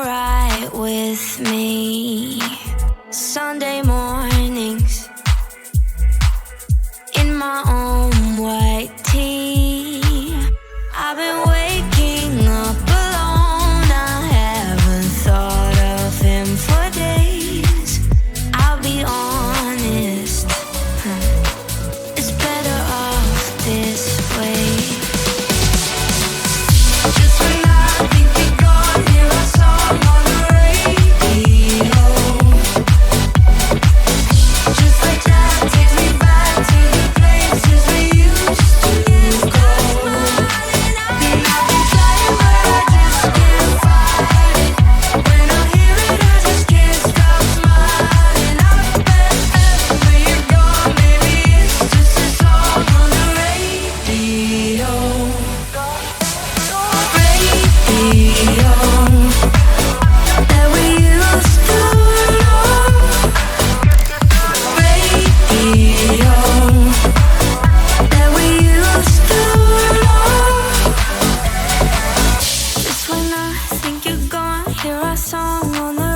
alright with me. Sunday mornings in my own white tee. I've been waking up alone. I haven't thought of him for days. I'll be honest, it's better off this way. Just when I think you're gone, hear a song on the radio. Just like that takes me back to the places we used to go. And I've been trying but I just can't fight it. When I hear it I just can't stop smiling. I bet after you're gone, maybe it's just a song on the radio. Radio that we used to know. Radio that we used to know. Just when I think you're gone, hear our song on the